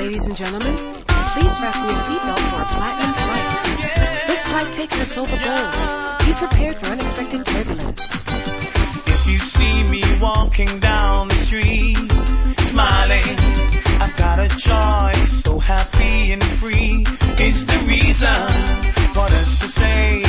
Ladies and gentlemen, please fasten your seatbelt for a platinum flight. This flight takes us over gold. Be prepared for unexpected turbulence. If you see me walking down the street, smiling, I've got a choice, so happy and free. It's the reason for us to say